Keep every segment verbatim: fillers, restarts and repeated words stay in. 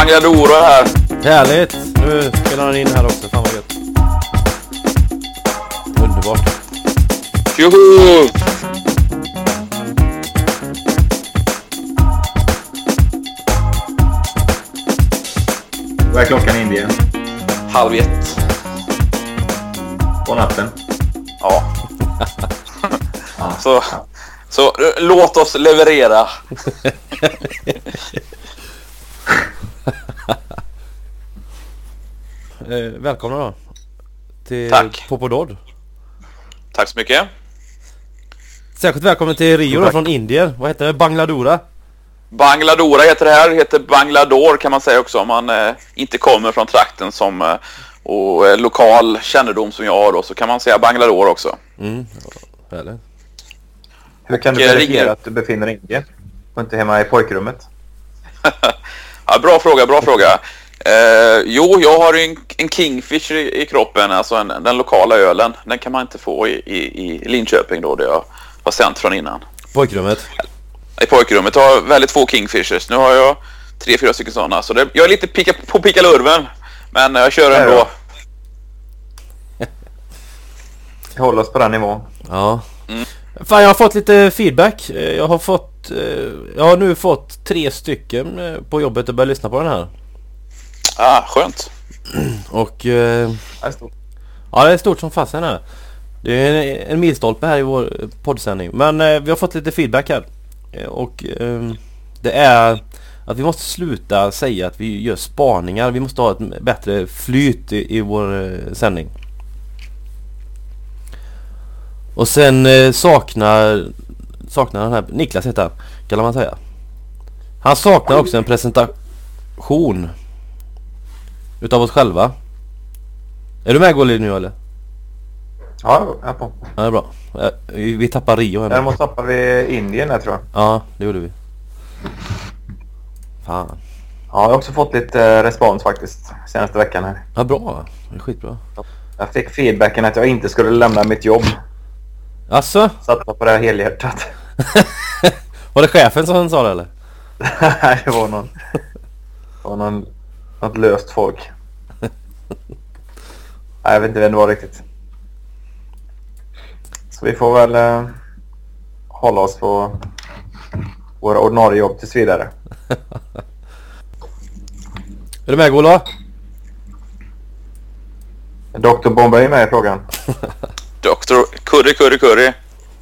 Bangladoro här. Härligt. Nu spelar han in här också. Fan vad gött. Underbart. Tjoho! Vad är klockan i Indien? Halv ett. På natten? Ja. så, så låt oss leverera. eh, välkomna då. Till Tack. Popodod. Tack så mycket. Särskilt välkommen till Rio då, från Indien. Vad heter det? Bangladora? Bangladora heter det här. Det heter Banglador kan man säga också om man eh, inte kommer från trakten som eh, och eh, lokal kännedom som jag har då, så kan man säga Banglador också. Mm, härligt. Hur kan du Och, eh, verifiera ringer- att du befinner dig i Indien och inte hemma i pojkrummet? Ja, bra fråga, bra fråga. Eh, jo, jag har en, en Kingfisher i, i kroppen, alltså en, den lokala ölen. Den kan man inte få i, i, i Linköping då, det jag har sänt från innan. Pojkrummet. I pojkrummet har jag väldigt få Kingfishers. Nu har jag tre, fyra stycken sådana. Så det, jag är lite picka, på pickalurven, men jag kör ändå. Ja, Vi håller oss på den nivån. Ja. Mm. Fan, jag har fått lite feedback. Eh, Jag har fått eh, Jag har nu fått tre stycken eh, på jobbet att börja lyssna på den här. Ah, skönt. Och eh, Det är stort. ja, det är stort som fasen här. Det är en, en milstolpe här i vår poddsändning. Men eh, vi har fått lite feedback här. Eh, Och eh, det är att vi måste sluta säga att vi gör spaningar. Vi måste ha ett bättre flyt i, i vår eh, sändning. Och sen eh, saknar saknar den här Niklas heter han, kan man säga. Han saknar också en presentation utav oss själva. Är du med, Golly, nu eller? Ja, jag är på. Ja, det är bra. Eh, Vi, vi tappar Rio här nu. Däremot tappar vi Indien här, tror jag. Ja, det gjorde vi. Fan. Ja, jag har också fått lite eh, respons faktiskt senaste veckan här. Ja, bra. Det är skitbra. Jag fick feedbacken att jag inte skulle lämna mitt jobb. Alltså, Satt på det här helhjärtat. var det chefen som sa det eller? Nej, det var någon... Det var någon... Något löst folk. Nej, jag vet inte vem det var riktigt. Så vi får väl eh, hålla oss på våra ordinarie jobb tills vidare. Är du med, Gola? doktor Bombay är med i frågan. Doktor Curry, Curry, Curry.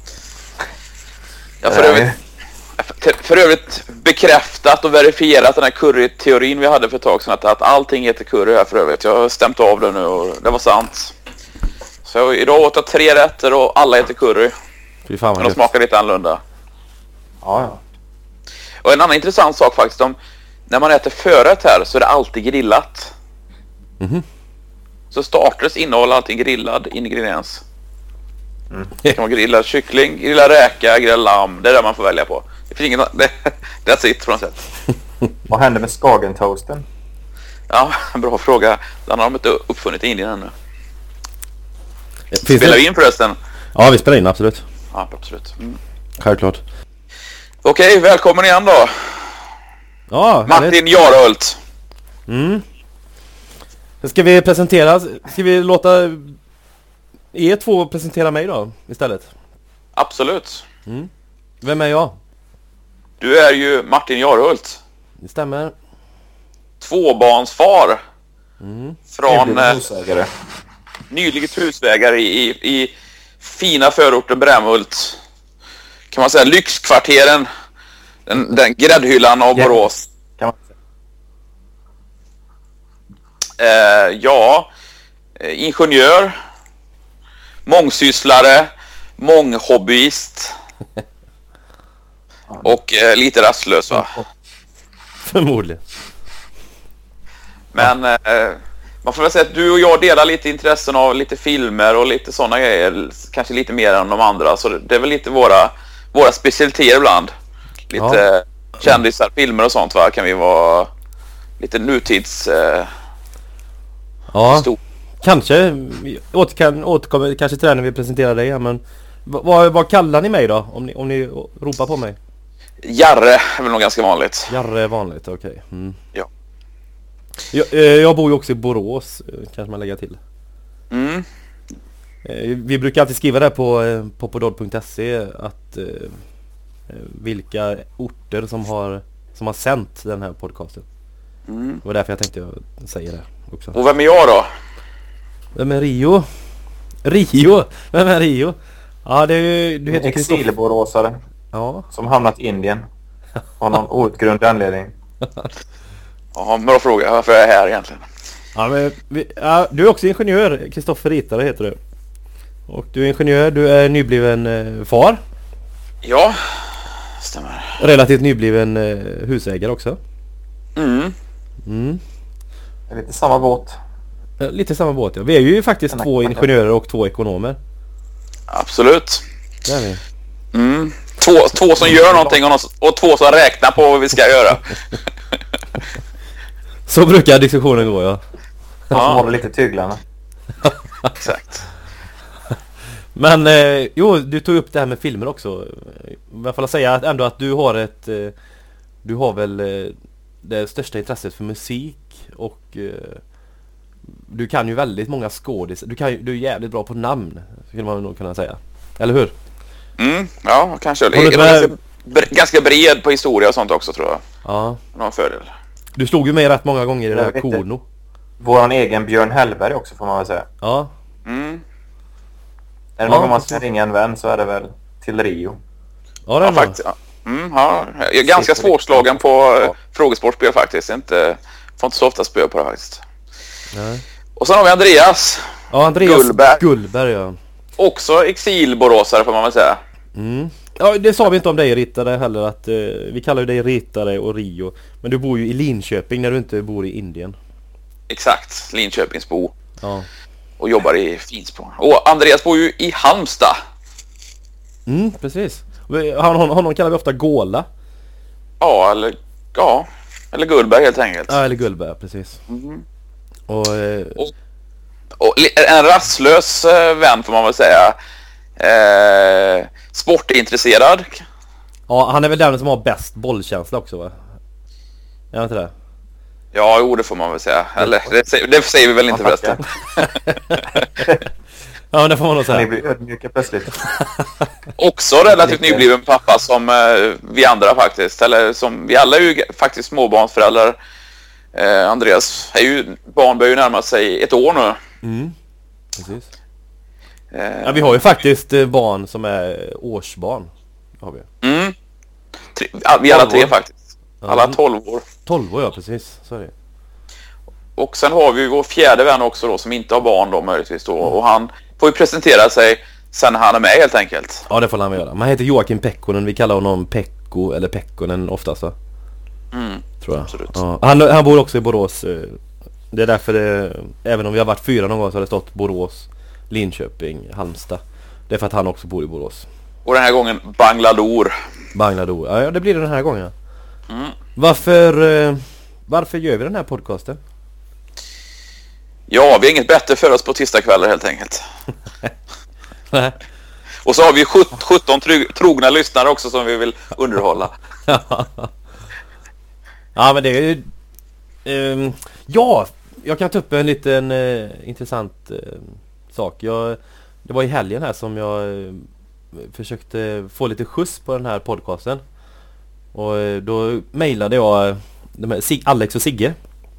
Jag för Nej. övrigt, för, för övrigt bekräftat och verifierat den här curry-teorin vi hade för ett tag sedan, att, att allting heter curry här för övrigt. Jag har stämt av det nu och det var sant. Så idag åt jag tre rätter och alla heter curry. Fy fan Men vad de gött. smakar lite annorlunda. Ja, ja. Och en annan intressant sak faktiskt, om när man äter förrätt här så är det alltid grillat. Mhm. Så starters innehåller alltid grillad ingrediens. Mm. Det kan vara grillad kyckling, grillad räka, grillad lamm. Det är det man får välja på. Det finns ingen... Det, that's it på något sätt. Vad hände med skagentoasten? Ja, en bra fråga. Den har de inte uppfunnit i Indien ännu. Finns Spelar det? vi in förresten? Ja, vi spelar in, absolut. Ja, absolut. Mm. Självklart. Okej, välkommen igen då. Ja, härligt. Martin Jarhult. Mm. Ska vi presentera, ska vi låta er två presentera mig då istället? Absolut. Vem är jag? Du är ju Martin Jarhult. Det stämmer. Tvåbarnsfar. Från eh, Husägare. nyligen husvägare i, i, i fina förorten Brämhult. Kan man säga lyxkvarteren. Den, den gräddhyllan av Ja. Borås. Kan man säga. Eh, ja, eh, ingenjör, mångsysslare, månghobbyist och eh, lite rastlös va. Förmodligen. Men eh, man får väl säga att du och jag delar lite intressen av lite filmer och lite sådana grejer, kanske lite mer än de andra, så det, det är väl lite våra våra specialiteter ibland. Lite kändisar, filmer och sånt va, kan vi vara lite nutids eh, Ja, stor. kanske. Vi åter, kan, återkommer kanske till det när vi presenterar dig här, men v- vad, vad kallar ni mig då? Om ni, om ni ropar på mig? Jarre är väl nog ganska vanligt. Jarre är vanligt, okej. Mm. Jag, eh, jag bor ju också i Borås, eh, kanske man lägger till. Mm. Eh, vi brukar alltid skriva där på eh, popodod punkt se att eh, eh, vilka orter som har som har sänt den här podcasten. Mm. Det var därför jag tänkte jag säga det också. Och vem är jag då? Vem är Rio? Rio? Vem är Rio? Ja, det är, du heter Kristoffer. Exilboråsare Ja. som hamnat i Indien. Av någon outgrundlig anledning. Ja, bra fråga. Varför är jag här egentligen? Ja, men vi, ja, du är också ingenjör. Kristoffer Ritare heter du. Och du är ingenjör, du är nybliven eh, far. Ja, stämmer. Relativt nybliven eh, husägare också. Mm. Mm. Det är lite samma båt. Ja, lite samma båt, ja. Vi är ju faktiskt Denna två kacka. ingenjörer och två ekonomer. Absolut. Det är vi. Mm. Två, två som gör någonting och, någon, och två som räknar på vad vi ska göra. Så brukar diskussionen gå, ja. De som håller lite tyglarna. Exakt. Men eh, jo, du tog upp det här med filmer också. Jag får säga att ändå att du har ett eh, du har väl eh, det största intresset för musik och eh, du kan ju väldigt många skådis. Du kan ju, du är jävligt bra på namn, skulle man nog kunna säga. Eller hur? Mm, ja, kanske. Jag Håller är du med? ganska, bre- ganska bred på historia och sånt också, tror jag. Ja. Någon fördel. Du slog ju mig rätt många gånger i det Jag här vet inte. Kono. Våran egen Björn Hellberg också, får man väl säga. Ja. Mm. Är det Ja, någon man precis. ska ringa en vän så är det väl till Rio. Ja, det Ja, är bra. faktiskt. Ja. Mm, ja. Jag är ganska svårslagen på eh, frågesportspel faktiskt. Inte, får inte så ofta spö på det faktiskt. Nej. Och sen har vi Andreas. Ja, Andreas Gullberg. Gullberg, ja. Också exilboråsare, får man väl säga. Mm. Ja, det sa vi inte om dig, Ritare, heller, att eh, vi kallar ju dig Ritare och Rio. Men du bor ju i Linköping när du inte bor i Indien. Exakt. Linköpingsbo. Ja. Och jobbar i Finspång. Och Andreas bor ju i Halmstad. Mm, precis. Vi- Han, hon, honom kallar vi ofta Gåla. Ja, eller... Ja. Eller Gullberg helt enkelt. Ja, eller Gullberg, precis. Mhm. Och, eh, Och li- en rastlös eh, vän, får man väl säga. Eh, sportintresserad. ja, han är väl den som har bäst bollkänsla också, va? Är han inte det? Ja, jo, det får man väl säga. Eller, det, säger- det säger vi väl inte Ja, förresten. Ja, men det får man nog Ni säga. blir ödmjuka plötsligt. Också relativt nybliven pappa som eh, vi andra faktiskt. Eller som vi alla är ju faktiskt småbarnsföräldrar. Eh, Andreas är ju, barn börjar ju närma sig ett år nu. Mm, precis. Eh, Ja, vi har ju faktiskt eh, barn som är årsbarn. Det har vi. mm. tre, ja, vi alla tre faktiskt. Alla Ja. tolv år. tolv år, ja, precis. Så är det. Och sen har vi ju vår fjärde vän också då, som inte har barn då möjligtvis då. Och han får ju presentera sig sen han är med helt enkelt. Ja, det får han göra. Man heter Joakim Pekkonen. Vi kallar honom Pekko eller Pekkonen oftast, va? Mm. Tror jag. Absolut. Ja. Han, han bor också i Borås. eh, Det är därför det, även om vi har varit fyra någon gång så har det stått Borås, Linköping, Halmstad. Det är för att han också bor i Borås. Och den här gången Bangladesh. Bangladesh. Ja, ja, det blir det den här gången. Ja. Mm. Varför, eh, varför gör vi den här podcasten? Ja, vi har inget bättre för oss på tisdagskvällar helt enkelt. Nej. Och så har vi sjut- sjutton tro- trogna lyssnare också som vi vill underhålla. Ja, men det är ju... ehm, ja, jag kan ta upp en liten eh, intressant eh, sak. Jag, det var i helgen här som jag eh, försökte få lite skjuts på den här podcasten. Och eh, då mejlade jag de här, Sig- Alex och Sigge.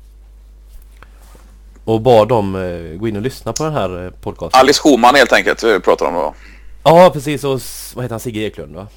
Och bad dem eh, gå in och lyssna på den här eh, podcasten. Alice Schumann helt enkelt, vi pratar om då. Ja, precis. Och s- vad heter han? Sigge Eklund, va?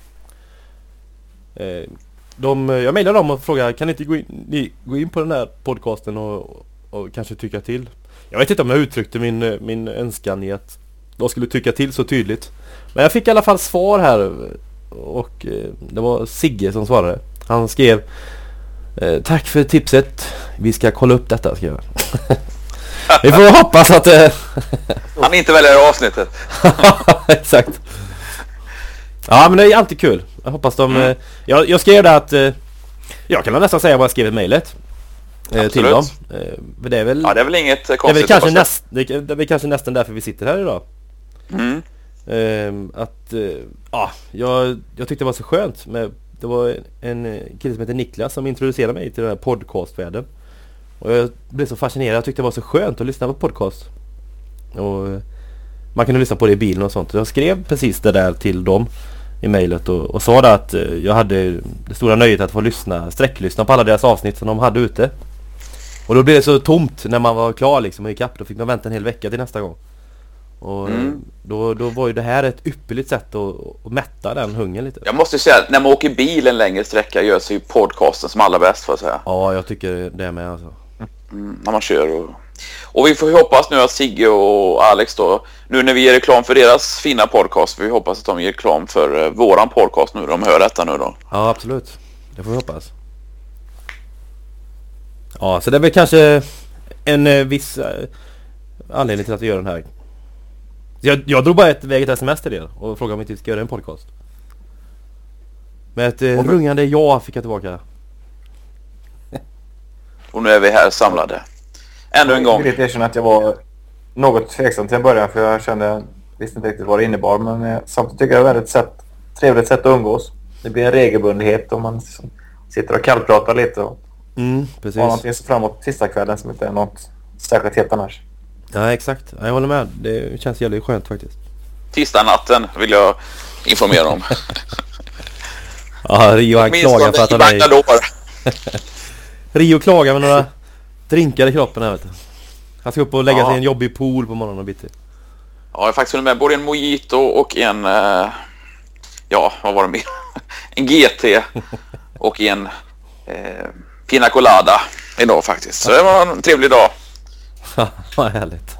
Eh, de, jag mejlade dem och frågade, kan ni inte gå in, ni, gå in på den här podcasten och, och kanske tycka till? Jag vet inte om jag uttryckte min, eh, min önskan i att de skulle tycka till så tydligt. Men jag fick i alla fall svar här. Och eh, det var Sigge som svarade. Han skrev, eh, tack för tipset. Vi ska kolla upp detta, skrev jag. Vi får hoppas att... Eh, Han inte väljer avsnittet. exakt. Ja, men det är alltid kul. Jag hoppas de... Mm. Eh, jag, jag skrev det att... Eh, jag kan nästan säga vad jag skrev i mejlet. Eh, till dem. Eh, för det är väl... Ja, det är väl inget eh, det är väl konstigt. kanske, hoppas näst, det, är- det är väl kanske nästan därför vi sitter här idag. jag. Mm. Eh, att... Eh, ja, jag, jag tyckte det var så skönt. Med, det var en eh, kille som heter Niklas som introducerade mig till den här podcastvärlden. Och jag blev så fascinerad. Jag tyckte det var så skönt att lyssna på podcast. Och man kunde lyssna på det i bilen och sånt. Jag skrev precis det där till dem i mejlet och, och sa det att jag hade det stora nöjet att få lyssna, sträcklyssna på alla deras avsnitt som de hade ute. Och då blev det så tomt när man var klar liksom i kapp. Då fick man vänta en hel vecka till nästa gång. Och mm. då, då var ju det här ett ypperligt sätt att, att mätta den hungern lite. Jag måste säga att när man åker bil en längre sträcka gör sig ju podcasten som allra bäst, för att säga. Ja, jag tycker det med alltså. Mm, när man kör och... Och vi får hoppas nu att Sigge och Alex då, nu när vi ger reklam för deras fina podcast, vi hoppas att de ger reklam för uh, våran podcast nu, de hör detta nu då. Ja, absolut. Det får vi hoppas. Ja, så det är väl kanske en uh, viss uh, anledning till att vi gör den här. Jag, jag drog bara ett väg till sms till det och frågade om vi inte ska göra en podcast. Med ett uh, rungande ja fick jag tillbaka. Och nu är vi här samlade. Ännu en gång. Jag vill erkänna att jag var något tveksam till en början, för jag kände, visste inte riktigt vad det innebar, men jag, samtidigt tycker jag det är ett väldigt sätt, trevligt sätt att umgås. Det blir en regelbundenhet om man sitter och kallpratar lite och mm, precis. har någonting så framåt tisdagskvällen som inte är något särskilt helt annars. Ja, exakt. Jag håller med. Det känns jävligt skönt faktiskt. Tisdag natten vill jag informera om. Ja, Rio han klagar för att han är... Rio klagar med några drinkar i kroppen här, vet du. Han ska upp och lägga ja. sig i en jobbig pool på morgonen och bitti. Ja, jag har faktiskt hunnit med både en mojito och en... Uh, ja, vad var det mer? En G T och en uh, pina colada idag faktiskt. Så det var en trevlig dag. Vad härligt.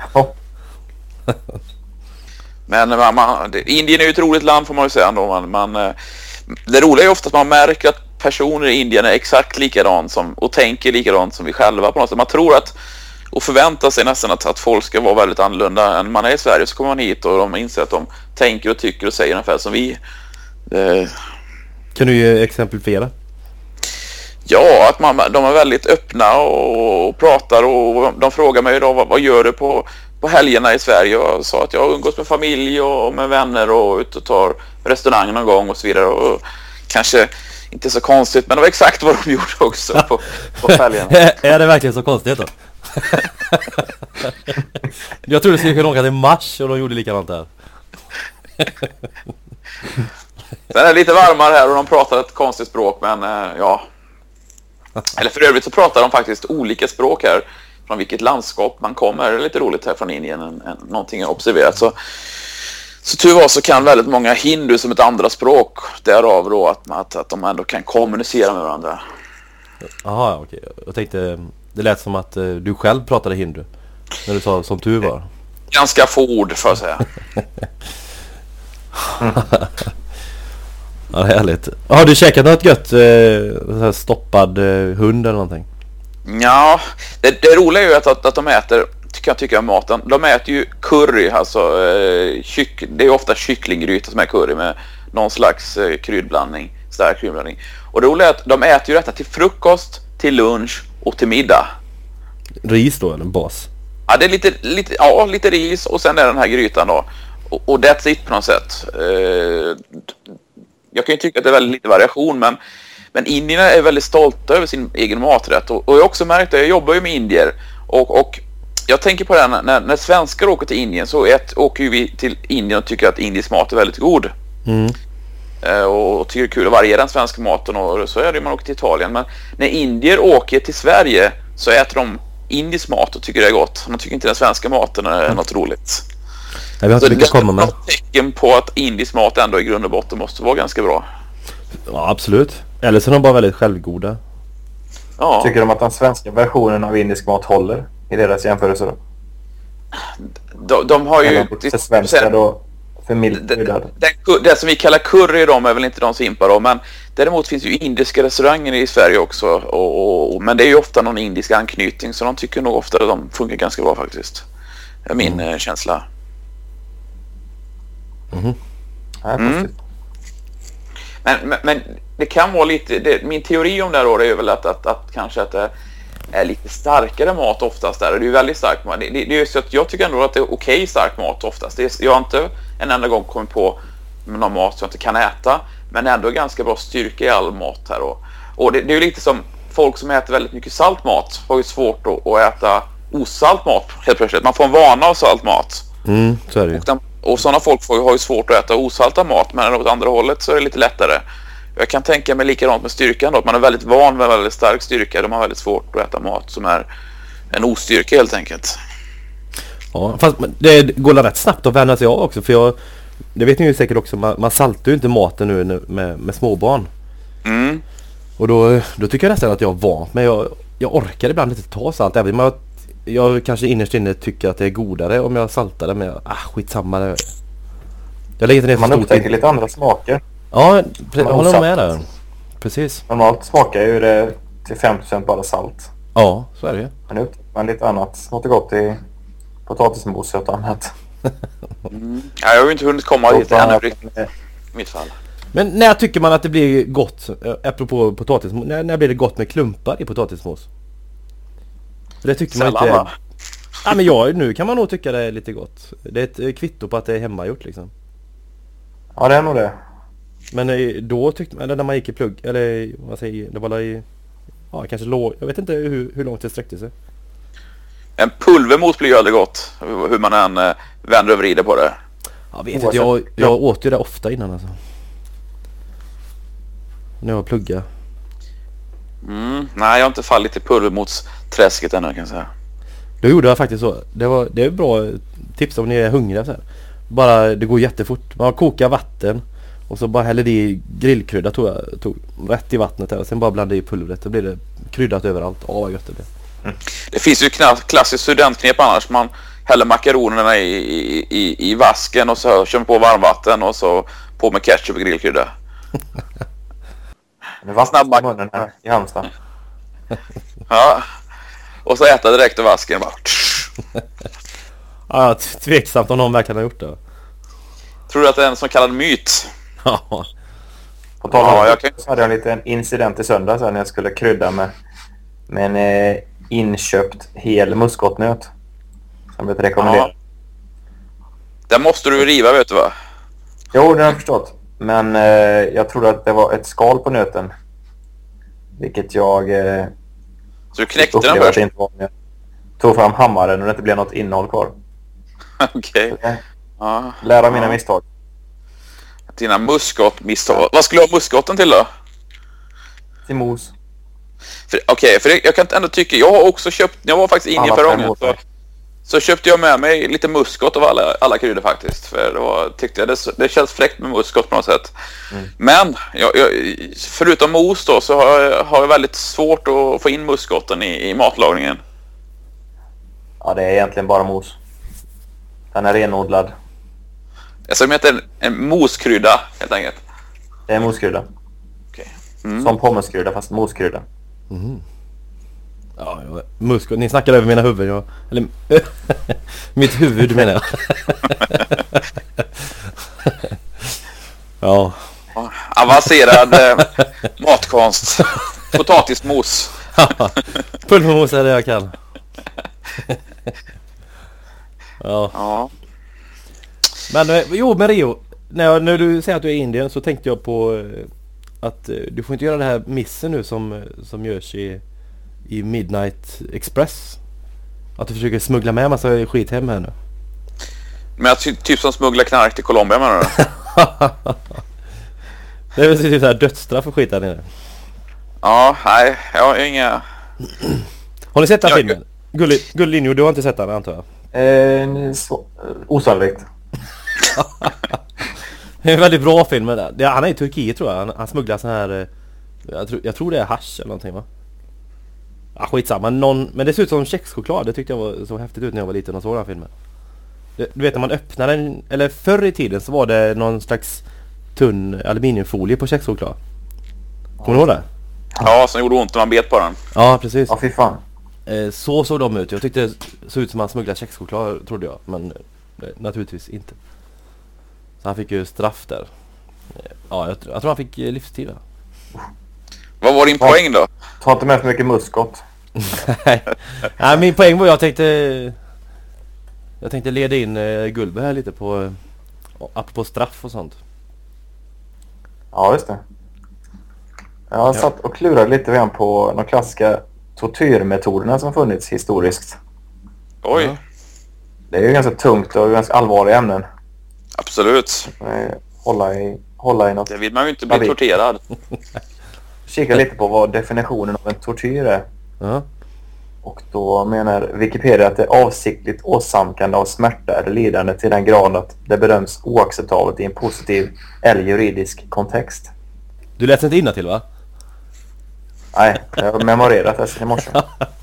Men man, man, det, Indien är ju ett roligt land får man ju säga ändå. Man, man, uh, det roliga är ofta att man märker att personer i Indien är exakt likadant som, och tänker likadant som vi själva på något sätt. Man tror att och förväntar sig nästan att, att folk ska vara väldigt annorlunda än man är i Sverige. Så kommer man hit och de inser att de tänker och tycker och säger ungefär som vi. Det... Kan du ge exemplifiera? Ja, att man, de är väldigt öppna och, och pratar och de frågar mig idag vad, vad gör du på, på helgerna i Sverige? Och jag sa att jag umgås med familj och med vänner och ut och tar restaurang någon gång och så vidare. Och kanske inte så konstigt, men det var exakt vad de gjorde också på, på helgerna. Är det verkligen så konstigt då? Jag trodde det skulle kunna åka till Mars och de gjorde likadant där. Sen är det lite varmare här och de pratar ett konstigt språk, men äh, ja. Eller för övrigt så pratar de faktiskt olika språk här. Från vilket landskap man kommer. Det är lite roligt här från Indien. En, en, någonting jag observerat. Så, så tur var så kan väldigt många hindu som ett andra språk. Därav då att, att, att de ändå kan kommunicera med varandra. Jaha, okej. Jag tänkte, det lät som att uh, du själv pratade hindu. När du sa som tur var. Ganska få ord för att säga. Ja, det är härligt. Har du käkat något gött? Eh, stoppad eh, hund eller någonting? Ja, det, det roliga är ju att, att, att de äter, tycker jag tycker jag maten, de äter ju curry, alltså eh, kyck, det är ofta kycklinggryta som är curry med någon slags eh, kryddblandning, stark kryddblandning. Och det roliga är att de äter ju detta till frukost, till lunch och till middag. Ris då, eller en bas? Ja, det är lite, lite, ja, lite ris och sen är den här grytan då. Och, och that's it på något sätt. Eh, Jag kan ju tycka att det är väldigt lite variation, men, men indierna är väldigt stolta över sin egen maträtt. Och, och jag har också märkt att jag jobbar ju med indier. Och, och jag tänker på det här, när, när svenskar åker till Indien så ett, åker ju vi till Indien och tycker att indisk mat är väldigt god. Mm. Eh, och, och tycker det är kul att variera den svenska maten, och så är det ju man åker till Italien. Men när indier åker till Sverige så äter de indisk mat och tycker det är gott. De tycker inte den svenska maten är mm. något roligt. Nej, vi har inte mycket komma med. Ett tecken på att indisk mat ändå i grund och botten måste vara ganska bra. Ja, absolut. Eller så är de bara väldigt självgoda. Ja. Tycker de att den svenska versionen av indisk mat håller i deras jämförelse då? De, de har ju... För svenska då, för mild det, det, det som vi kallar curry de är väl inte de som impar då, men däremot finns ju indiska restauranger i Sverige också. Och, och, men det är ju ofta någon indisk anknytning, så de tycker nog ofta att de funkar ganska bra faktiskt. Det är min mm. känsla. Mm. Mm. Men, men, men det kan vara lite det, min teori om det här då är väl att, att, att kanske att det är lite starkare mat oftast där. Det är ju väldigt stark mat. Det, det, det är just att jag tycker ändå att det är okej stark mat oftast. Det är, jag har inte en enda gång kommit på någon mat som jag inte kan äta, men ändå ganska bra styrka i all mat här. Och, och det, det är ju lite som folk som äter väldigt mycket salt mat har ju svårt att, att äta osalt mat helt plötsligt. Man får en vana av salt mat. Mm, så är det ju. Och, den, och sådana folk får, har ju svårt att äta osalta mat, men åt andra hållet så är det lite lättare. Jag kan tänka mig likadant med styrkan då, att man är väldigt van med väldigt stark styrka. De har väldigt svårt att äta mat som är en ostyrka helt enkelt. Ja, fast det går rätt snabbt att vänja sig av också, för jag, det vet ni ju säkert också, man, man saltar ju inte maten nu med, med småbarn. Mm. Och då, då tycker jag nästan att jag är van, men jag, jag orkar ibland inte ta salt, även om jag, jag kanske innerst inne tycker att det är godare om jag saltar det, men jag, ah, skitsamma. Det, jag lägger ner Man upptäcker lite andra smaker. Ja, jag håller med där. Precis. Normalt smakar ju det till fem procent bara salt. Ja, så är det ju. Men nu upptäcker man lite annat. Något gott i potatismos och annat. Mm. Ja, jag har ju inte hunnit komma dit ännu riktigt i mitt fall. Men när tycker man att det blir gott, apropå potatismos, när, när blir det gott med klumpar i potatismos? För det tycker Sällan, man inte. va? Ja, men jag, nu kan man nog tycka det är lite gott. Det är ett kvitto på att det är hemmagjort liksom. Ja, det är nog det. Men eh, då tyckte man, eller när man gick i plugg, eller vad säger, det var i, ja kanske låg, jag vet inte hur, hur långt det sträckte sig. En pulvermos blir ju aldrig gott, hur man än eh, vänder och vrider på det. Jag vet inte, jag, jag åt ju det ofta innan alltså. När jag pluggade. Mm. Nej, jag har inte fallit i pulvermos-träsket ännu kan jag säga. Då gjorde jag faktiskt så. Det, var, det är ett bra tips om ni är hungriga så här. Bara, det går jättefort. Man kokar vatten och så bara häller det i grillkrydda, tog jag tog rätt i vattnet där, och sen bara blandade i pulvret. Då blir det kryddat överallt. Åh, vad gött det blir. Mm. Det finns ju knappt klassiskt studentknep annars. Man häller makaronerna i, i, i, i vasken och så kör man på varmvatten och så på med ketchup och grillkrydda. Det var snabba munnen här i Halmstad. Ja. Och så äta direkt ur vasken bara. Ja, tveksamt om någon verkligen har gjort det. Tror du att det är en så kallad myt? Ja. På tal om Ja, det, jag kan- så hade jag en liten incident i söndag så när jag skulle krydda med, med en eh, inköpt hel muskotnöt. Som blev rekommenderat. Ja. Den måste du riva, vet du va? Jo, det har jag förstått. Men eh, jag trodde att det var ett skal på nöten. Vilket jag eh, Så du knäckte den upplevde att först? det inte var. Jag tog fram hammaren och det inte blev något innehåll kvar. Okej. Så jag Ja. lär av mina Ja. misstag. Dina muskotmisstag. Vad skulle du ha muskotten till då? Till mos. För- Okej, för det, jag kan ändå tycka, jag har också köpt, jag var faktiskt inne Alla förra fem gången, åt så, mig. så köpte jag med mig lite muskot av alla, alla kryddor faktiskt. För det var, tyckte jag, det, det känns fräckt med muskot på något sätt. Mm. Men, jag, jag, förutom mos då, så har jag, har jag väldigt svårt att få in muskotten i, i matlagningen. Ja, det är egentligen bara mos. Den är renodlad. Jag som heter en, en moskrydda, helt enkelt. Det är moskrydda. Okej. Mm. Som pommeskrydda fast moskrydda. Ja, jag, muskot, ni snackar över mina huvuden. Jag, eller mitt huvud menar jag. Ja. Avancerad eh, matkonst. Potatismos. Pulvermos är det jag kan. Ja. Ja. Men eh, jo, men Rio, när, jag, när du säger att du är i Indien så tänkte jag på eh, att eh, du får inte göra det här missen nu som, eh, som görs i, i Midnight Express. Att du försöker smuggla med massa skit hem här nu. Men jag ty- typ som smugglar knark till Colombia, menar du? Det är väl typ så här dödsstraff och skit där nere. Ja, nej, jag har inga... Har ni sett den Ja, filmen? Gulli, Gullinjo, du har inte sett den antar jag? Eh, så, osannolikt. Det är en väldigt bra film. Men det, han är i Turkiet tror jag. Han, han smugglar sån här... eh, Jag tror, jag tror det är hasch eller någonting va? Ja, skitsamma. Någon, men det ser ut som kexchoklad. Det tyckte jag var så häftigt ut när jag var liten och såg den filmen. Det, du vet när man öppnar den... Eller förr i tiden så var det någon slags tunn aluminiumfolie på kexchoklad. Kommer du ihåg det? Ja, som gjorde ont när man bet på den. Ja, precis. Ja, fy fan. Eh, så såg de ut. Jag tyckte det såg ut som att man smugglade kexchoklad, trodde jag. Men eh, naturligtvis inte. Så han fick ju straff där. Eh, ja, jag, jag tror han fick eh, livstid där. Vad var din Ja. poäng då? Ta inte med för mycket muskot. Nej, min poäng var jag tänkte... Jag tänkte leda in eh, Gullberg här lite på... Eh, apropå straff och sånt. Ja, just det. Jag har satt och klurat lite grann på de klassiska tortyrmetoderna som funnits historiskt. Oj. Ja. Det är ju ganska tungt och ganska allvarliga ämnen. Absolut. Eh, Hålla i, hålla i något. Det vill man ju inte bli Stabilt. torterad. Kika lite på vad definitionen av en tortyr är. Ja. Och då menar Wikipedia att det är avsiktligt åsamkande av smärta eller lidande till den grad att det bedöms oacceptabelt i en positiv eller juridisk kontext. Du läser inte innantill, va? Nej, jag har memorerat det i morse.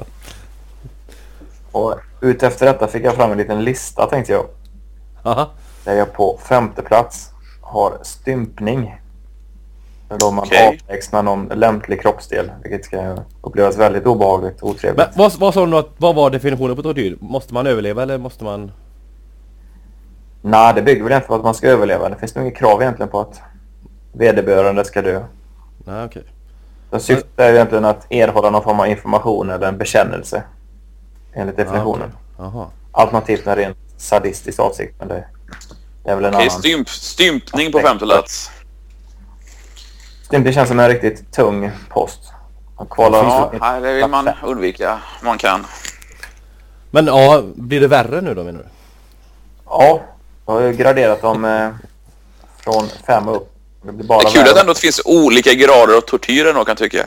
Och utefter detta fick jag fram en liten lista, tänkte jag. Aha. Där jag på femte plats har stympning. Då man Okej. avlägsnar någon lämplig kroppsdel. Vilket ska upplevas väldigt obehagligt och otrevligt. Men vad, vad sa du att, vad var definitionen på tortyr? Måste man överleva eller måste man... Nej, det bygger väl inte på att man ska överleva. Det finns nog inget krav egentligen på att vederbörande ska dö. Nej, okej. Så syftet är egentligen att erhålla någon form av information eller en bekännelse. Enligt definitionen. Jaha. Alternativt en rent sadistisk avsikt. Men det, det är väl en Okej, annan. stymp, stympning på femte plats. Stympning känns som en riktigt tung post. Man kvalar Ja, in- nej, det vill man undvika om man kan. Men ja, blir det värre nu då, menar du? Ja, jag har ju graderat dem eh, från fem upp. Det blir bara Det är kul värre. att det ändå finns olika grader av tortyr ändå, kan tycka.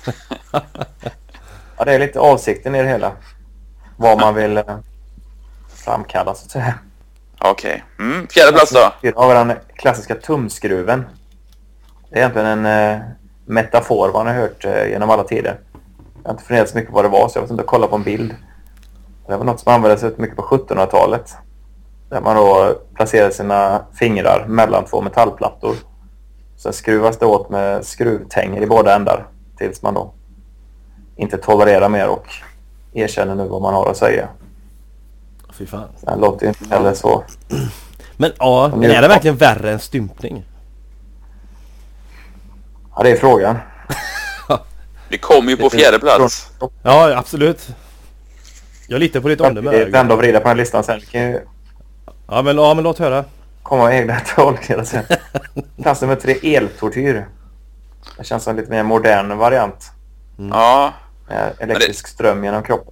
Ja, det är lite avsikten i det hela. Vad man vill eh, framkalla, så att säga. Okej. Mm, fjärde plats då. Vi har den klassiska tumskruven. Det är egentligen en eh, metafor man har hört eh, genom alla tider. Jag har inte funderat så mycket på vad det var, så jag vet inte, kolla på en bild. Det var något som användes rätt mycket på sjuttonhundratalet. Där man då placerar sina fingrar mellan två metallplattor. Sen skruvas det åt med skruvtänger i båda ändar. Tills man då inte tolererar mer och erkänner nu vad man har att säga. Fy fan. Det låter ju inte heller så. Men ja, men är det verkligen värre än stympning? Ja, det är frågan. Det kommer ju på fjärde plats. Ja, absolut. Jag litar på ditt omdöme. Vi vända och vrida på den här listan sen. Vi kan ju Ja, men, ja, men låt höra. komma med egna tolkningar sen. Plats nummer tre, eltortyr. Det känns som en lite mer modern variant. Ja, Med elektrisk ström genom kroppen.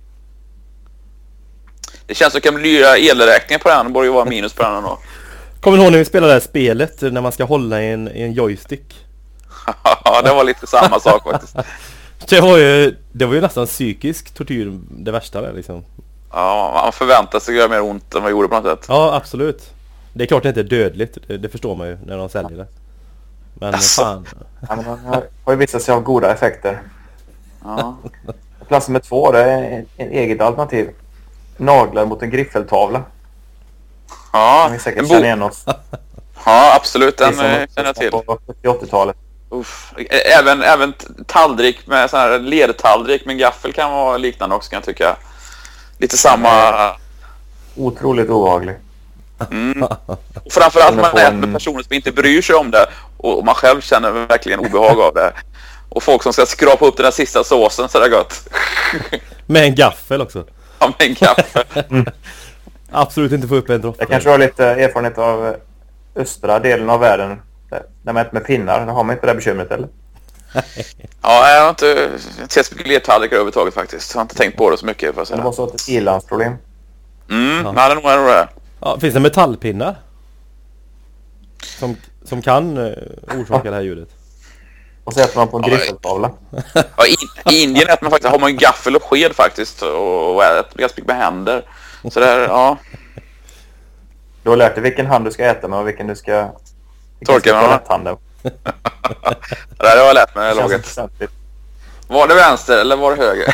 det känns som att kan bli dyra elräkningar på den. Det borde ju vara minus på den ändå. Kommer du ihåg när vi spelade det här spelet när man ska hålla i en, i en joystick? Ja, det var lite samma sak faktiskt. Det var ju, det var ju nästan psykisk tortyr, det värsta där liksom. Ja, man förväntar sig göra mer ont än vad gjorde på något sätt. Ja, absolut. Det är klart det inte är dödligt, det, det förstår man ju när de säljer det. Men Asså. fan. Ja, men den har, har ju visat sig ha goda effekter. Ja. Plats nummer två, det är ett eget alternativ. Naglar mot en griffeltavla. Ja, Ni säkert en känner bo- igen oss. ja, absolut. Det är Den eh, som känner jag till. på sjuttio-åttiotalet. Uff. Även, även tallrik med sån här lertallrik med gaffel kan vara liknande också, kan jag tycka. Lite samma. Otroligt obehaglig. Mm. Och framförallt Kunna man få äter en- med personer som inte bryr sig om det och man själv känner verkligen obehag av det. Och folk som ska skrapa upp den där sista såsen så det är gott. Med en gaffel också. Ja, med en gaffel. Absolut inte få upp en droppe. Jag kanske har lite erfarenhet av östra delen av världen. Där där man äter med pinnar. Där har man inte det bekymret, eller? Ja, jag har inte sett så mycket lertallrikar överhuvudtaget faktiskt. Jag har inte tänkt på det så mycket, för att Det säga. var så ett ilandsproblem. Mm, Ja. ja. det är nog är nog det. Ja, finns det metallpinnar? Som, som kan uh, orsaka det här ljudet. Och så äter man på en Ja, griffeltavla. Ja, i, I Indien äter man faktiskt, har man ju gaffel och sked faktiskt och, och äter ganska mycket med händer. Så där, ja. Du har lärt dig vilken hand du ska äta med och vilken du ska... vilken Torka ska med, va? toaletthanden. Det där har jag lärt mig i Det känns laget. väsentligt. Var det vänster eller var det höger?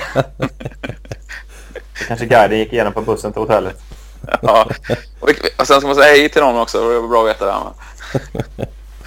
Det kanske guiden gick igenom på bussen till hotellet. Ja. Och, och sen ska man säga hej till någon också. Det är bra att veta det här. Men.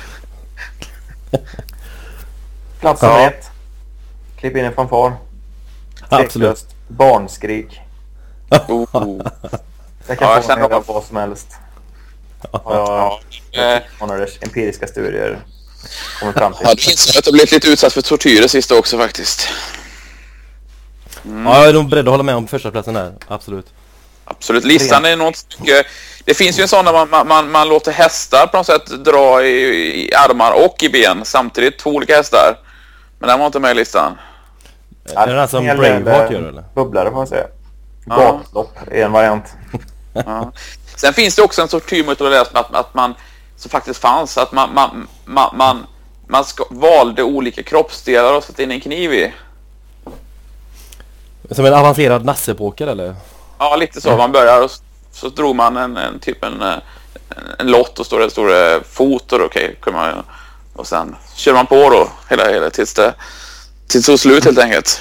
Plats Ja. nummer ett. Klipp in en fanfar. Absolut. Tveklöst. Barnskrik. Oh. Det kan Ja, jag få känner man göra av- vad som helst. Har jag Eh, månaders empiriska studier kommit fram till. Ja, det inser att jag blivit lite utsatt för tortyr det sista också faktiskt. Ja, jag är nog beredd att hålla med om första platsen här. Absolut. Absolut, listan är något mycket. Det finns ju en sån där man, man, man, man låter hästar på något sätt dra i, i armar och i ben samtidigt, två olika hästar. Men den var inte med i listan. Är det den som Braveheart gör eller? Bubblare får man säga. Ja. Gatlopp är en variant. Ja. Sen finns det också en sorts tortyrmetod att, att man, som faktiskt fanns, att man, man, man, man, man ska, valde olika kroppsdelar och satte in en kniv i. Som en avancerad nassepåkare eller? Ja, lite så. Man börjar och så drog man en, en typ en, en, en lott och står det står det fot och okej, okay, man, och sen kör man på då hela hela tills det tills det tog slut helt enkelt.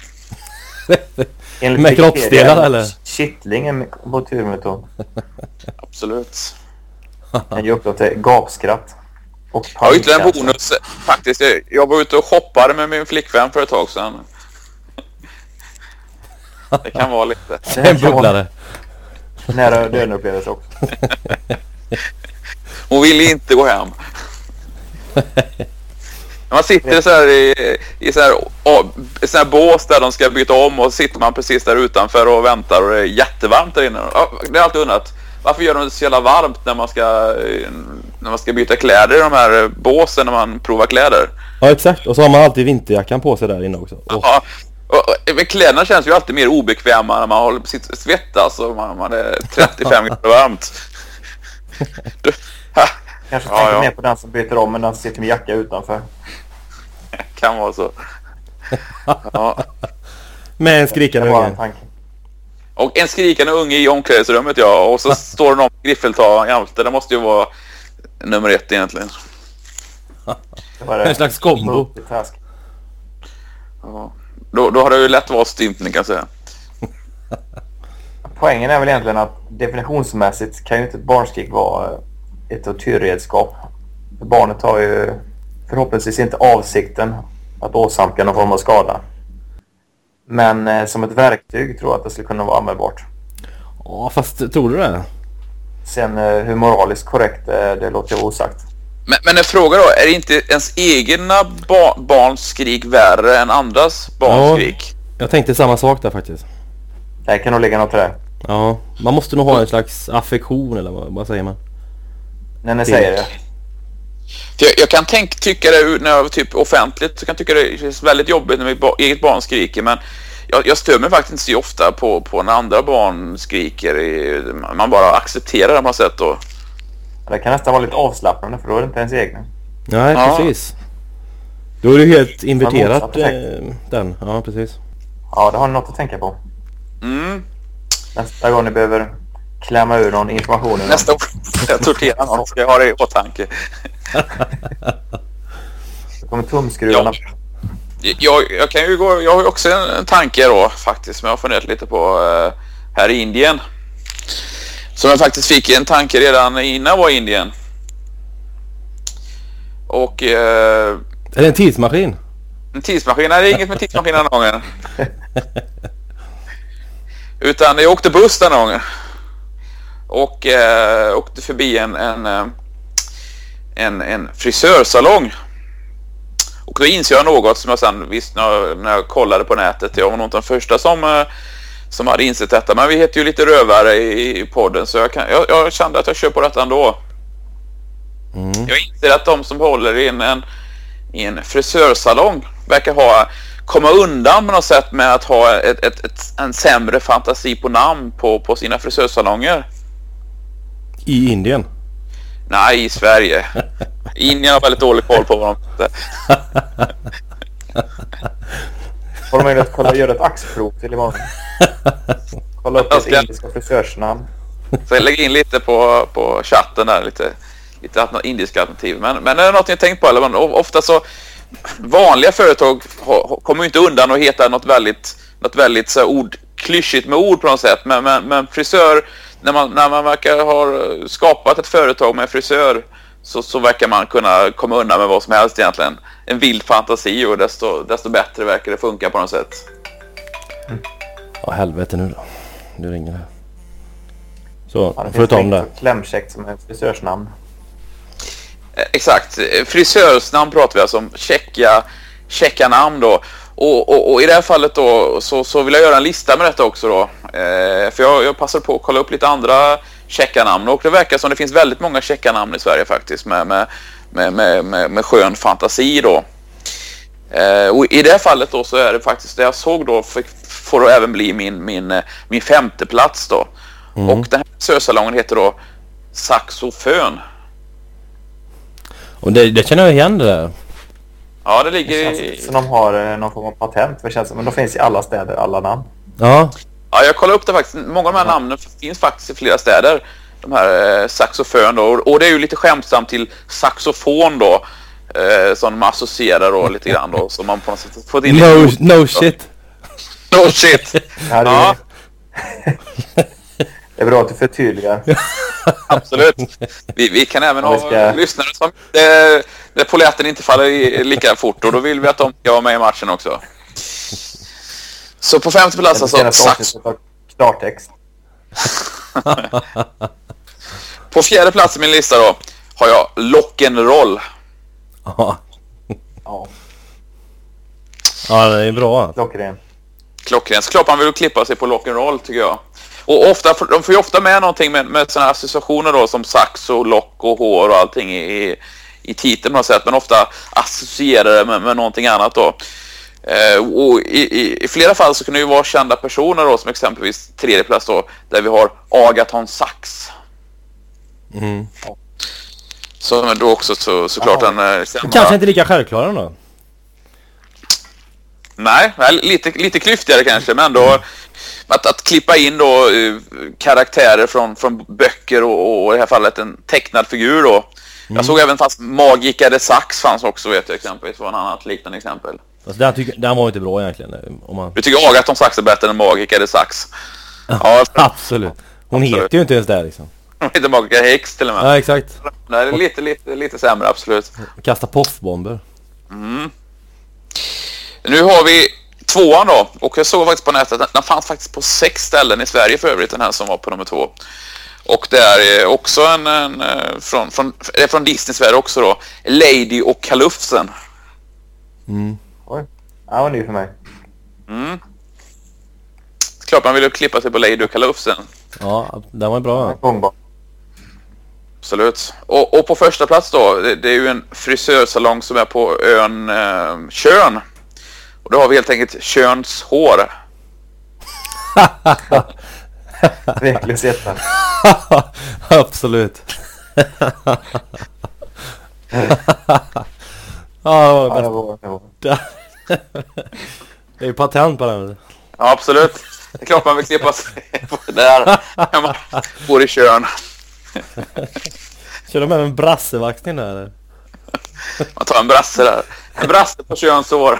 Med kroppsdelar eller? Kittlingen på turmetod. Absolut. Den ger upp till gapskratt. Och ja, ytterligare en bonus faktiskt. Jag var ute och shoppade med min flickvän för ett tag sedan. Det kan vara lite. En bubblare. Nära döden upplevelse också. Hon ville inte gå hem. Man sitter så här i, i så här, i så här bås där de ska byta om och sitter man precis där utanför och väntar och det är jättevarmt där inne. Det är alltid undrat. Varför gör de det så jävla varmt när man ska när man ska byta kläder i de här båsen när man provar kläder? Ja, exakt. Och så har man alltid vinterjackan på sig där inne också. Oh. Ja. Och, och, kläderna känns ju alltid mer obekväma när man håller på sitt svettas och man, man är trettiofem grader varmt. Du, Kanske ja, tänker ja. mer på den som byter om men den sitter med jacka utanför. Kan vara så. Ja. Med en skrikande unge. Och en skrikande unge i omklädningsrummet, ja. Och så står det någon griffeltag jämte. Det måste ju vara nummer ett egentligen. Det var det. En slags kombo. Ja. Då, då har det ju lätt varit stympning kan jag säga. Poängen är väl egentligen att definitionsmässigt kan ju inte ett barnskrik vara ett tortyrredskap. Barnet har ju förhoppningsvis inte avsikten att åsamka någon form av skada. Men eh, som ett verktyg tror jag att det skulle kunna vara användbart. Ja, fast tror du det? Sen eh, hur moraliskt korrekt eh, det låter jag osagt. Men, men en fråga då, är det inte ens egna ba- barns skrik värre än andras barns Ja, skrik? Jag tänkte samma sak där faktiskt. Det kan nog ligga något där. Ja, man måste nog ha en slags affektion eller vad, vad säger man? När ni säger det. För jag, jag kan tänk, tycka det när jag typ offentligt så kan jag tycka det känns väldigt jobbigt när mitt ba- eget barn skriker, men jag, jag stör mig faktiskt inte så ofta på, på när andra barn skriker. I, man bara accepterar det på något sätt då. Det kan nästan vara lite avslappnande för då är det inte ens egna. Nej, ja. Precis. Då är du helt inverterat eh, den. Ja, precis. Ja, det har ni något att tänka på. Mm. Nästa gång ni behöver klämma ur någon information. Nästa år jag torterar någon ska jag ha det i åtanke. Det kommer tumskruvarna. Ja. Jag, jag kan ju gå, jag har ju också en, en tanke då faktiskt som jag har funderat lite på uh, här i Indien. Som jag faktiskt fick en tanke redan innan jag var i Indien. Och uh, är det en tidsmaskin? En tidsmaskin? Nej, det är inget med tidsmaskin den gången. Utan jag åkte buss den gången. Och uh, åkte förbi en en, uh, en en frisörsalong. Och då inser jag något som jag sen visste när, när jag kollade på nätet. Jag var nog inte den första som, som hade insett detta. Men vi heter ju lite rövare i, i podden. Så jag, kan, jag, jag kände att jag kör på detta ändå. Mm. Jag inser att de som håller i en, en, i en frisörsalong verkar ha komma undan på något sätt med att ha ett, ett, ett, en sämre fantasi på namn på, på sina frisörsalonger. I Indien? Nej, i Sverige. Indien har väldigt dålig koll på vad de heter. Har de möjlighet att kolla, göra ett axprov till imorgon? Kolla upp ett indiska frisörsnamn. Så jag lägger in lite på, på chatten där, lite, lite indiska alternativ. Men, men är det något ni tänkt på? Eller? Ofta så vanliga företag kommer ju inte undan och heter något väldigt, något väldigt så ord, klyschigt med ord på något sätt. Men, men, men frisör, när man, när man verkar ha skapat ett företag med frisör så, så verkar man kunna komma undan med vad som helst egentligen. En vild fantasi och desto, desto bättre verkar det funka på något sätt. Mm. Ja, helvete nu då. Nu ringer det. Så, ja, får du ta om det. Klämkäckt som ett frisörsnamn. Eh, exakt. Frisörsnamn pratar vi alltså om. Checka, checka namn då. Och, och, och i det här fallet då så, så vill jag göra en lista med detta också då. Eh, för jag, jag passar på att kolla upp lite andra checkarnamn. Och det verkar som det finns väldigt många checkarnamn i Sverige faktiskt. Med, med, med, med, med, med skön fantasi då. Eh, och i det fallet då så är det faktiskt det jag såg då för, får även bli min, min, min femte plats då. Mm. Och den här frisörsalongen heter då Saxofön. Och det, det känner jag igen det där. Ja, det ligger det i... Så de har någon form av patent, för det känns, men de finns i alla städer, alla namn. Ja. Ja, jag kollade upp det faktiskt. Många av de här ja. namnen finns faktiskt i flera städer. De här eh, saxofön då. Och det är ju lite skämtsamt till saxofon då. Eh, som de associerar då lite grann då. Så man på något sätt fått in no, lite... no shit. No shit. Ja, det, är... ja. Det är bra att du förtydligar. Absolut. Vi, vi kan även ha ska... lyssnare som det, det polletten inte faller i lika fort. Och då vill vi att de ska vara med i matchen också. Så på femte plats alltså sax. Klartext. På fjärde plats i min lista då har jag Lock'n'Roll. Ja. Ja. Ja, det är bra. Klockren. Klockren. Så klart man vill klippa sig på Lock'n'Roll tycker jag. Och ofta, de får ju ofta med någonting med, med sådana associationer då som sax och lock och hår och allting i, i titeln på något sätt. Men ofta associerar det med, med någonting annat då. Eh, och i, i, i flera fall så kan det ju vara kända personer då, som exempelvis tredje plats då, där vi har Agathon Sax. Mm. Som är då också så, såklart en... Eh, kanske inte lika självklara då? Nej, lite, lite klyftigare kanske, men då mm. att, att klippa in då uh, karaktärer från, från böcker och, och i det här fallet en tecknad figur då. Mm. Jag såg även fast Magica de Sax fanns också, vet jag exempelvis, var en annat liknande exempel. Alltså, den, tycker, den var inte bra egentligen. Om man... Du tycker Agathon Sax är bättre än Magica de Sax? Ja, absolut. Hon absolut. Heter ju inte ens det liksom. Hon heter Magica Hex till och med. Ja, exakt. Nej, det är lite, lite, lite sämre, absolut. Kasta poffbomber. Mm. Nu har vi tvåan då. Och jag såg faktiskt på nätet att den fanns faktiskt på sex ställen i Sverige för övrigt, den här som var på nummer två. Och det är också en, en från, från, är från Disney-Sverige också då. Lady och Kalufsen. Mm. Oj, det var ny för mig. Mm. Klart man vill klippa sig på Lady och Kalufsen. Ja, den var bra. Ja. Absolut. Och, och på första plats då, det, det är ju en frisörsalong som är på ön eh, Tjörn. Och då har vi helt enkelt Tjörns hår. Tveklösheten. Absolut. Ja, det var det. Det är ju patent på den. Ja, absolut. Det är klart man vill klippa sig på det där när man bor i Tjörn. Kör de med en brassevaxning där? Eller? Man tar en brasse där. En brasse på Tjörns hår.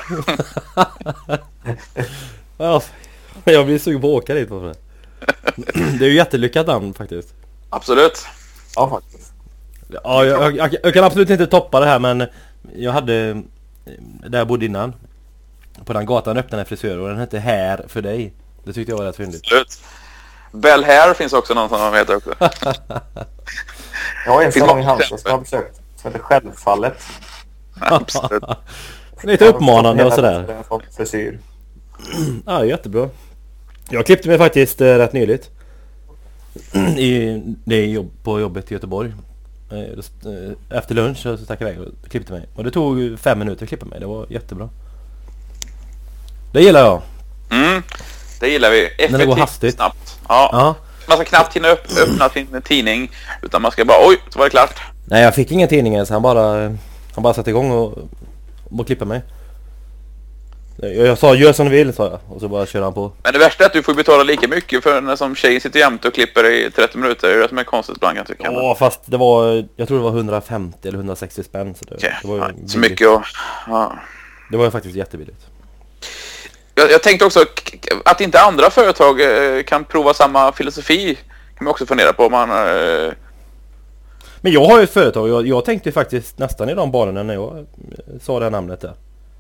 Ja, jag blir sugen på att åka dit på det. Det är ju jättelyckat namn faktiskt. Absolut. Ja, faktiskt. Ja, jag, jag, jag kan absolut inte toppa det här, men jag hade där jag bodde innan. På den gatan öppnade en frisör och den hette Här för dig. Det tyckte jag var rätt fyndigt. Absolut. Bell Hair finns också någon som de heter också. Jag har en salong i Halmstad som jag har besökt som heter Självfallet. Absolut. Lite uppmanande och sådär. Frisyr. Ja, jättebra. Jag klippte mig faktiskt eh, rätt nyligt. I, det är jobb, på jobbet i Göteborg. Eh, efter lunch så stack jag iväg och klippte mig. Och det tog fem minuter att klippa mig. Det var jättebra. Det gillar jag. Mm, det gillar vi. Effektivt, när det går hastigt. Snabbt. Ja. Ja. Man ska knappt hinna upp, öppna sin tidning. Utan man ska bara, oj, så var det klart. Nej, jag fick ingen tidning ens. Han bara, han bara satte igång och, och klippade mig. Jag, jag sa, gör som du vill, sa jag. Och så bara körde han på. Men det värsta är att du får betala lika mycket för när som tjejen sitter jämt och klipper i trettio minuter. Det är det som är konstigt ibland, jag tycker. Ja, fast det var, jag tror det var hundrafemtio eller hundrasextio spänn. Så det, okay. det var ja, så mycket och, ja. Det var ju faktiskt jättebilligt. Jag, jag tänkte också att inte andra företag eh, kan prova samma filosofi. Kan man också fundera på om man... Eh... Men jag har ju ett företag. Jag, jag tänkte faktiskt nästan i de banorna när jag eh, sa det här namnet där.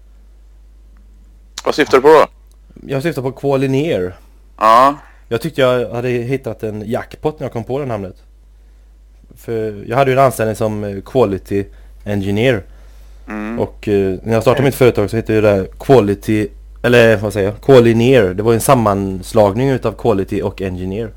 Vad syftar du på då? Jag syftar på Qualineer. Ja. Jag tyckte jag hade hittat en jackpot när jag kom på det namnet. För jag hade ju en anställning som Quality Engineer. Mm. Och eh, när jag startade mitt företag så hette det Quality... Eller vad säger jag? Qualineer. Det var en sammanslagning utav Quality och Engineer.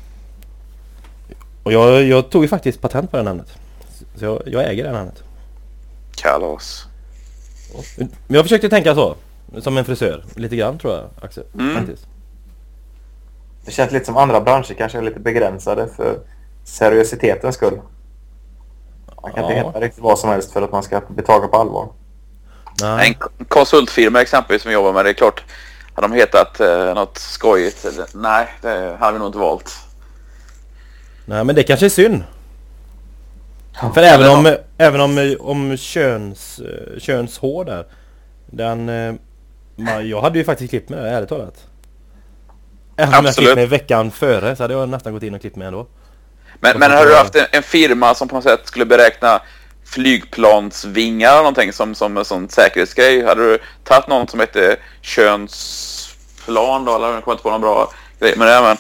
Och jag, jag tog ju faktiskt patent på det namnet. Så jag, jag äger det namnet. Kalas. Men jag försökte tänka så. Som en frisör. Lite grann tror jag, Axel. Mm. Faktiskt. Det känns lite som andra branscher kanske är lite begränsade för seriositetens skull. Man kan inte Ja. heta riktigt vad som helst för att man ska bli tagen på allvar. Nej. En k- konsultfirma exempelvis som jobbar med det, är klart. Hade de hetat eh, något skojigt? Eller, nej, det hade vi nog inte valt. Nej, men det kanske är synd. För även om, även om, om köns, eh, könshår där. Den, eh, man, jag hade ju faktiskt klippt med det, ärligt talat. Även om jag klippt mig veckan före så hade jag nästan gått in och klippt mig ändå. Men, men har du haft en, en firma som på något sätt skulle beräkna flygplansvingar eller någonting som, som en sån säkerhetsgrej? Hade du tagit någon som hette könsplan då? Eller jag kommer inte på någon bra grej med det, men...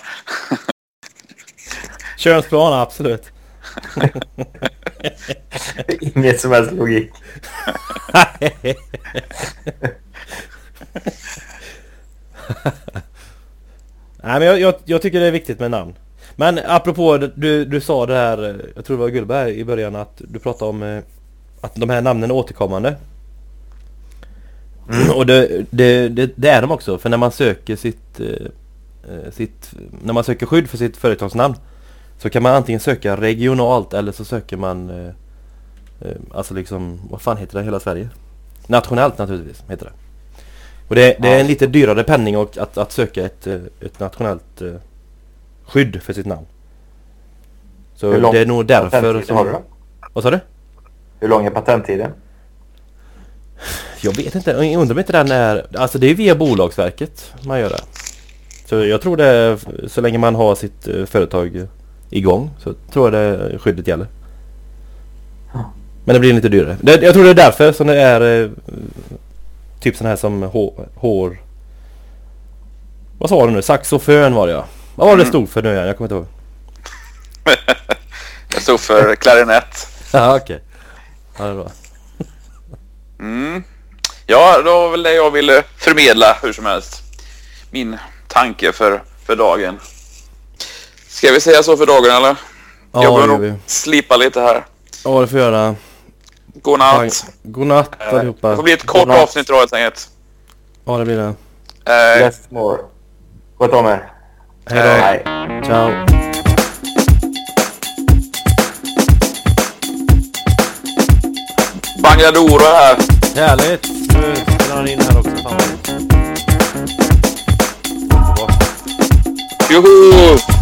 Könsplan, absolut. Inget som helst logik. Nej, men jag, jag, jag tycker det är viktigt med namn. Men apropå, du, du sa det här, jag tror det var Gullberg i början, att du pratade om eh, att de här namnen är återkommande. Mm. Och det, det, det, det är de också, för när man söker sitt, eh, sitt när man söker skydd för sitt företagsnamn så kan man antingen söka regionalt eller så söker man eh, eh, alltså liksom, vad fan heter det, hela Sverige? Nationellt naturligtvis heter det. Och det, det är en lite dyrare penning och att, att söka ett, ett nationellt eh, skydd för sitt namn. Så det är nog därför som... Har du? Vad sa du? Hur lång är patenttiden? Jag vet inte, jag undrar om inte den är... Alltså det är via Bolagsverket man gör det. Så jag tror det är, så länge man har sitt eh, företag igång så tror jag det skyddet gäller. Men det blir lite dyrare. Det, jag tror det är därför som det är... Eh, typ sån här som hår, hår... Vad sa du nu? Saxofön var det, ja. Vad var det stod för nu igen? Jag kommer inte ihåg. Det stod för klarinett. Ja, okej. Okay. Ja, det är bra. Mm. Ja, då var väl det jag ville förmedla hur som helst. Min tanke för, för dagen. Ska vi säga så för dagen, eller? Ja, jag behöver nog nog slipa lite här. Ja, det får göra. God natt. God natt allihopa. Det får bli ett kort avsnitt då helt enkelt. Ja, det blir det. Eh, Less more. Sköt om er. Hej då. Hej. Ciao. Bangladoro här. Härligt. Nu spelar han in här också. Fan. Juhu!